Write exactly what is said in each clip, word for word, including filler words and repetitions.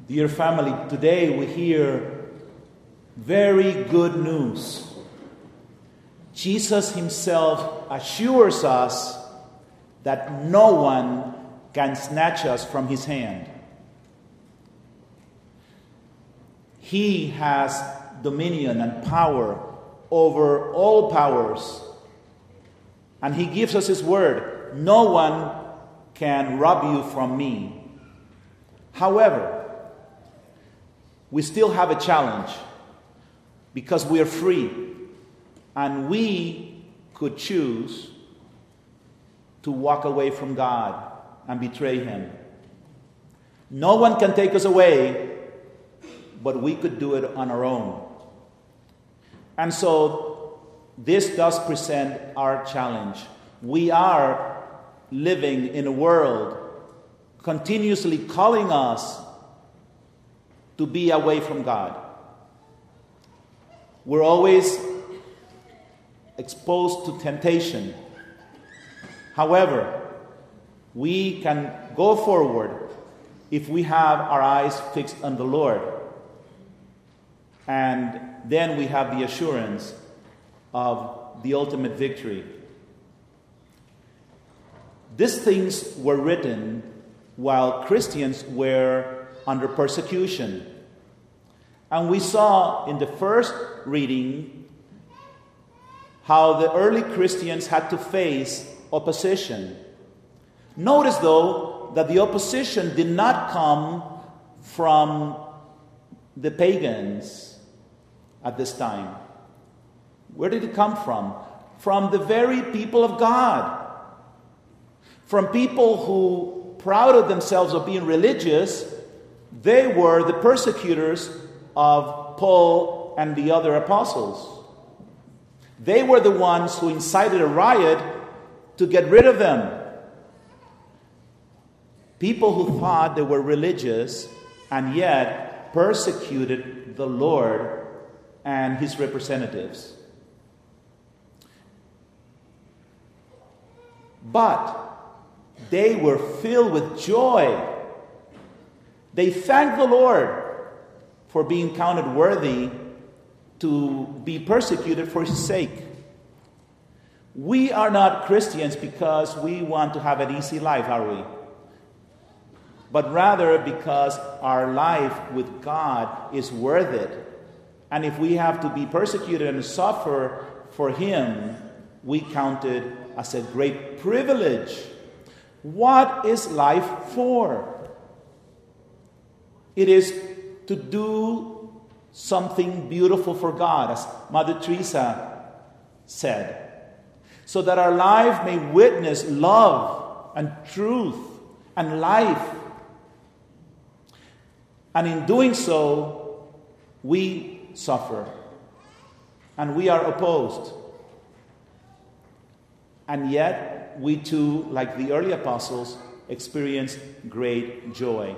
Dear family, today we hear very good news. Jesus himself assures us that no one can snatch us from his hand. He has dominion and power over all powers. And he gives us his word. No one can rob you from me. However, we still have a challenge because we are free and we could choose to walk away from God and betray him. No one can take us away, but we could do it on our own. And so this does present our challenge. We are living in a world continuously calling us to be away from God. We're always exposed to temptation. However, we can go forward if we have our eyes fixed on the Lord. And then we have the assurance of the ultimate victory. These things were written while Christians were under persecution. And we saw in the first reading how the early Christians had to face opposition. Notice, though, that the opposition did not come from the pagans at this time. Where did it come from? From the very people of God. From people who, proud of themselves of being religious, they were the persecutors of Paul and the other apostles. They were the ones who incited a riot to get rid of them. People who thought they were religious and yet persecuted the Lord and his representatives. But they were filled with joy. They thanked the Lord for being counted worthy to be persecuted for his sake. We are not Christians because we want to have an easy life, are we? But rather because our life with God is worth it. And if we have to be persecuted and suffer for him, we count it as a great privilege. What is life for? It is to do something beautiful for God, as Mother Teresa said, so that our life may witness love and truth and life. And in doing so, we suffer and we are opposed. And yet, we too, like the early apostles, experience great joy.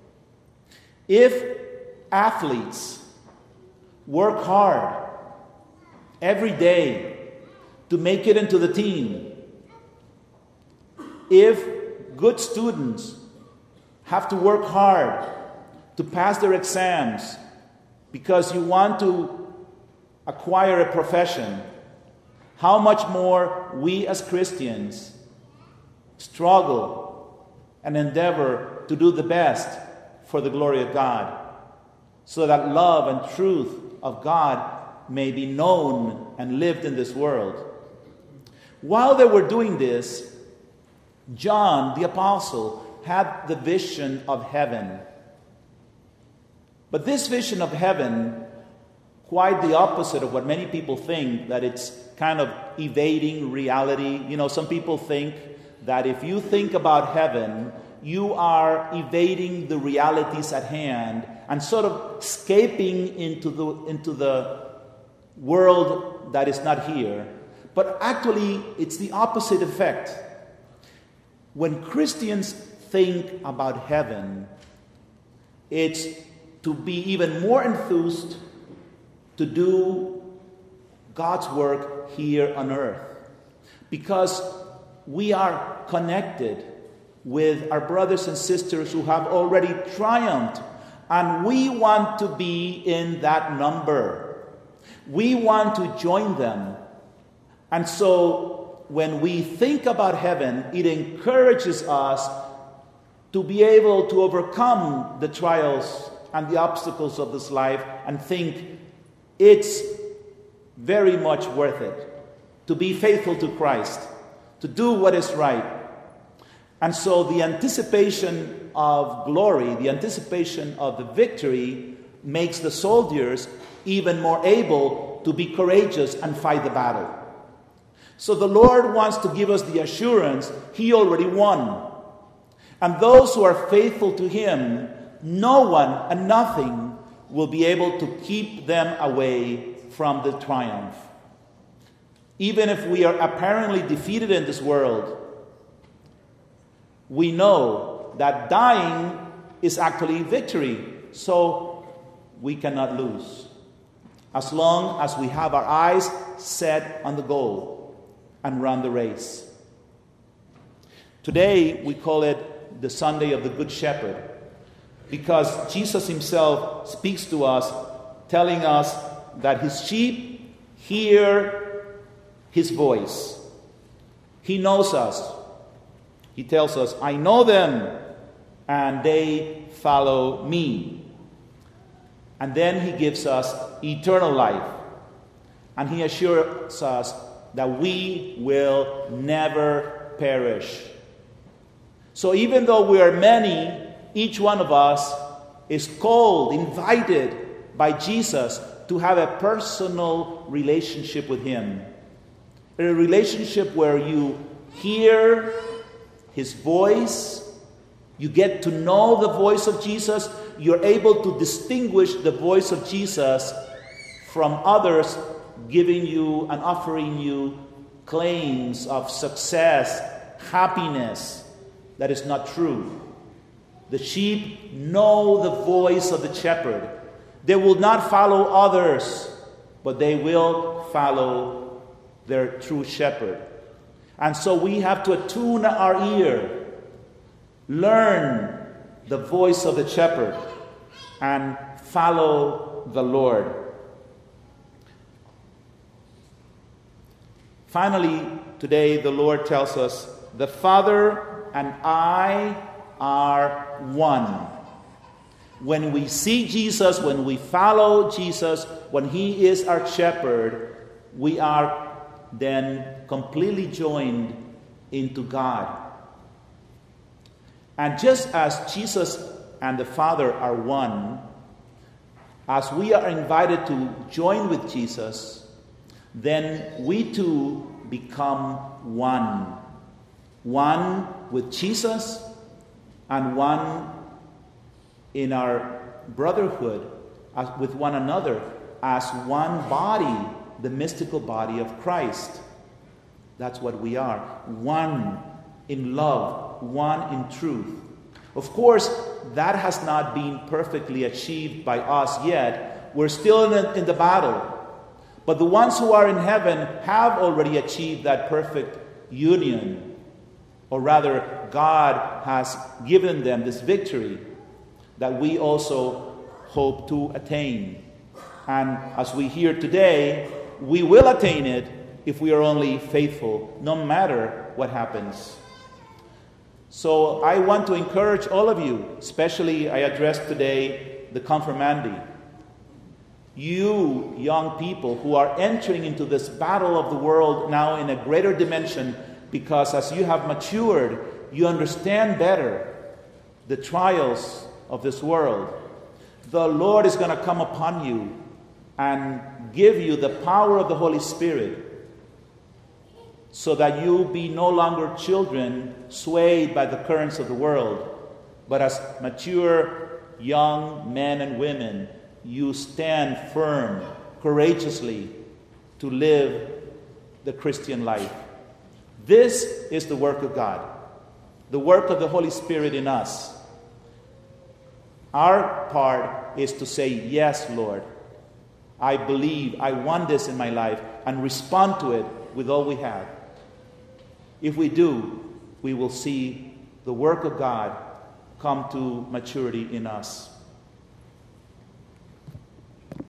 If athletes work hard every day to make it into the team, if good students have to work hard to pass their exams because you want to acquire a profession, how much more we as Christians struggle and endeavor to do the best for the glory of God, so that love and truth of God may be known and lived in this world. While they were doing this, John the apostle had the vision of heaven. But this vision of heaven, quite the opposite of what many people think, that it's kind of evading reality. You know, some people think that if you think about heaven, you are evading the realities at hand and sort of escaping into the, into the world that is not here. But actually, it's the opposite effect. When Christians think about heaven, it's to be even more enthused to do God's work here on earth. Because we are connected with our brothers and sisters who have already triumphed And we want to be in that number. We want to join them. And so when we think about heaven, it encourages us to be able to overcome the trials and the obstacles of this life and think it's very much worth it to be faithful to Christ, to do what is right. And so the anticipation of glory, the anticipation of the victory, makes the soldiers even more able to be courageous and fight the battle. So the Lord wants to give us the assurance He already won. And those who are faithful to Him, no one and nothing will be able to keep them away from the triumph. Even if we are apparently defeated in this world, we know that dying is actually victory, so we cannot lose. As long as we have our eyes set on the goal and run the race. Today we call it the Sunday of the Good Shepherd, because Jesus Himself speaks to us, telling us that His sheep hear His voice. He knows us. He tells us, I know them, and they follow me. And then He gives us eternal life. And He assures us that we will never perish. So even though we are many, each one of us is called, invited by Jesus to have a personal relationship with Him. A relationship where you hear His voice, you get to know the voice of Jesus, you're able to distinguish the voice of Jesus from others giving you and offering you claims of success, happiness that is not true. The sheep know the voice of the shepherd. They will not follow others, but they will follow their true shepherd. And so we have to attune our ear, learn the voice of the shepherd, and follow the Lord. Finally, today the Lord tells us, the Father and I are one. When we see Jesus, when we follow Jesus, when He is our shepherd, we are then completely joined into God. And just as Jesus and the Father are one, as we are invited to join with Jesus, then we too become one. One with Jesus and one in our brotherhood as with one another as one body, the mystical body of Christ. That's what we are. One in love, one in truth. Of course, that has not been perfectly achieved by us yet. We're still in the, in the battle. But the ones who are in heaven have already achieved that perfect union. Or rather, God has given them this victory that we also hope to attain. And as we hear today, we will attain it if we are only faithful, no matter what happens. So I want to encourage all of you, especially I address today the confirmandi. You young people who are entering into this battle of the world now in a greater dimension, because as you have matured, you understand better the trials of this world. The Lord is going to come upon you and give you the power of the Holy Spirit so that you be no longer children swayed by the currents of the world, but as mature young men and women, you stand firm, courageously to live the Christian life. This is the work of God, the work of the Holy Spirit in us. Our part is to say, yes, Lord, I believe, I want this in my life, and respond to it with all we have. If we do, we will see the work of God come to maturity in us.